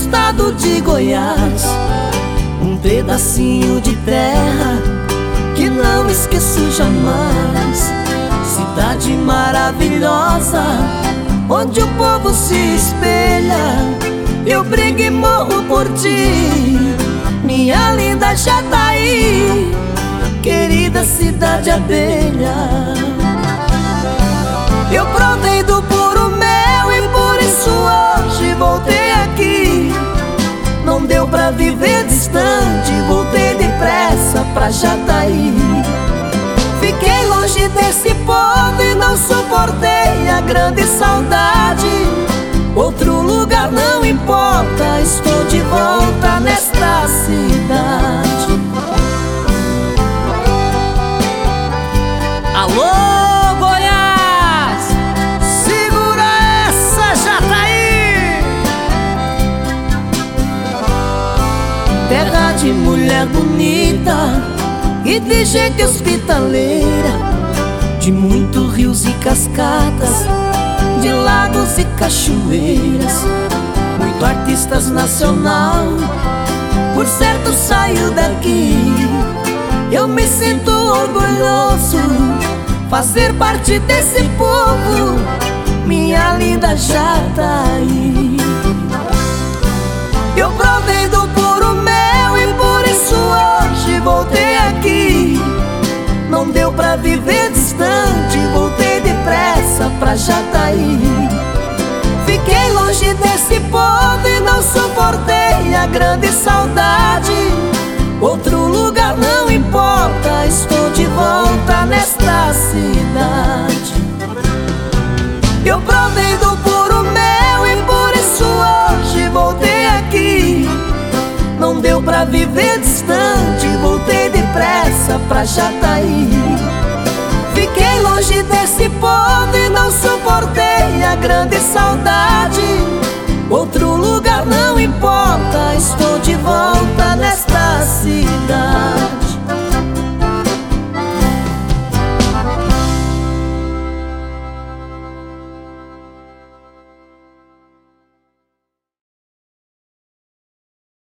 estado de Goiás, um pedacinho de terra que não esqueço jamais. Cidade maravilhosa, onde o povo se espelha. Eu brigo e morro por ti, minha linda Jataí, querida cidade abelha. Eu provei do puro mel e por isso hoje voltei aqui. Não deu pra viver distante, voltei depressa pra Jataí. Fiquei longe desse povo e não suportei a grande saudade. Outro lugar não importa, estou de volta nesta cidade. Alô, Goiás! Segura essa, Jataí! Terra de mulher bonita e de gente hospitaleira, de muitos rios e cascatas, de lagos e cachoeiras, muito artistas nacional. Por certo saiu daqui, eu me sinto orgulhoso fazer parte desse povo, minha linda Jataí. Eu provei do puro mel e por isso hoje voltei aqui. Não deu pra viver distante, voltei depressa pra Jataí. Fiquei longe desse povo e não suportei a grande saudade. Outro lugar não importa, estou de volta nesta cidade. Eu provei do puro mel e por isso hoje voltei aqui. Não deu pra viver distante, voltei depressa pra Jataí. Fiquei longe desse povo e não suportei a grande saudade. Outro lugar não importa, estou de volta